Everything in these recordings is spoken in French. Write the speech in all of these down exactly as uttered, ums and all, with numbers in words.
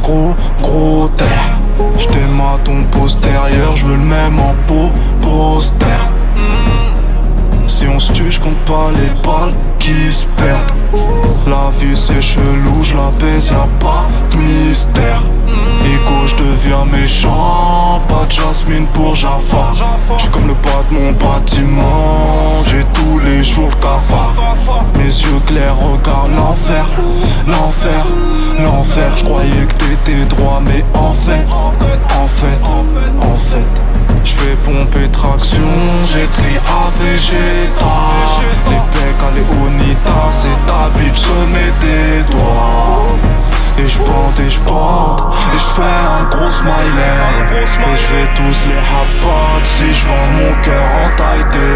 gros, gros terre. J't'aime à ton postérieur, j'veux le même en peau, poster. Si on se tue, j'compte pas les balles qui se perdent. La vie c'est chelou, j'l'apaise, y'a pas de mystère. Nico, j'deviens méchant, pas de Jasmine pour Jaffa. J'suis comme le bas de mon bâtiment, j'ai tous les jours le cafard. Mes yeux clairs regardent l'enfer, l'enfer, l'enfer. J'croyais que t'étais droit, mais en fait, en fait, en fait j'fais pomper traction, j'ai tri à Vegeta. Les pecs à Léonita, c'est ta bitch, se met des doigts. Et j'bande et j'bande, et j'fais un gros smiley. Et j'vais tous les hapas si j'vends mon cœur en taille T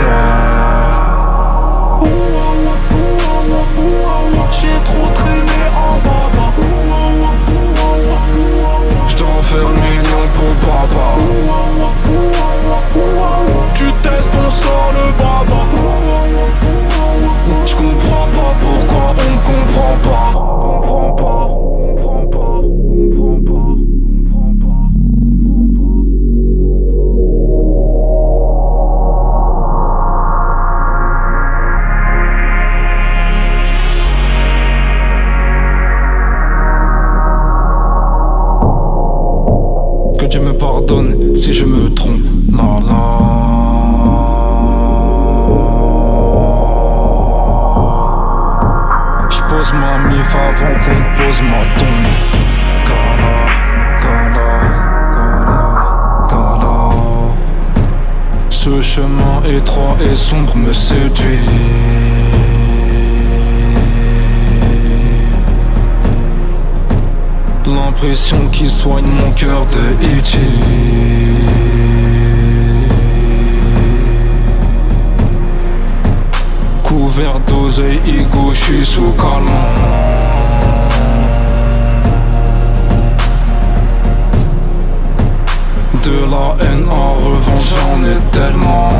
R. J'ai trop traîné en baba. J't'en fais un million pour papa. Tu testes, on sort le baba. J'comprends pas pourquoi on ne comprend pas. Comprends pas, comprends pas, comprends pas, comprends pas, comprends pas. Que Dieu me pardonne si je me trompe. La la. J'pose ma mif avant qu'on pose ma tombe. Gala, gala, gala, gala. Ce chemin étroit et sombre me séduit. L'impression qui soigne mon cœur de E T Couvert d'oseille, ego, j'suis sous calmant. De la haine en revanche j'en ai tellement.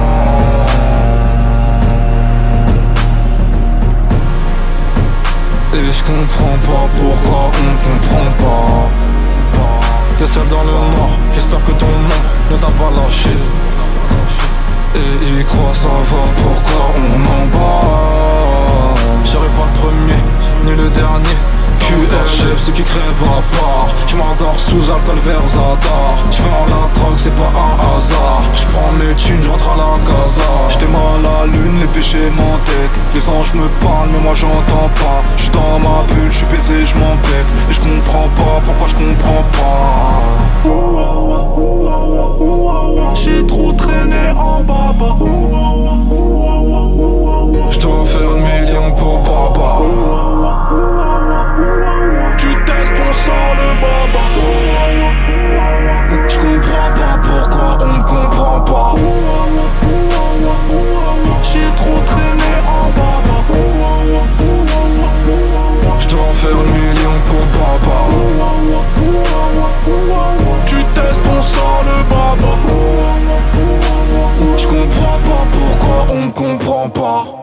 Et je comprends pas pourquoi on comprend pas. T'es seul dans le noir, j'espère que ton ombre ne t'a pas lâché. Et il croit savoir pourquoi on en bat. J'serai pas le premier, ni le dernier. Q R chef, c'est qui crève à part. J'm'endors sous alcool vers Zadar. J'fais en la drogue, c'est pas un hasard. J'prends mes thunes, j'rentre à la casa. J'étais mal à la lune, les péchés m'entêtent. Les anges me parlent, mais moi j'entends pas. J'suis dans ma bulle, j'suis baisé, j'm'embête. Et j'comprends pas pourquoi j'comprends pas. J'ai trop traîné en baba. J'dois faire un million pour baba. Tu testes, on sort le baba. J'comprends pas pourquoi on ne comprend pas. J'ai trop traîné en baba. J'dois faire un million pour baba. Tu testes, on sort le baba. J'comprends pas pourquoi on ne comprend pas.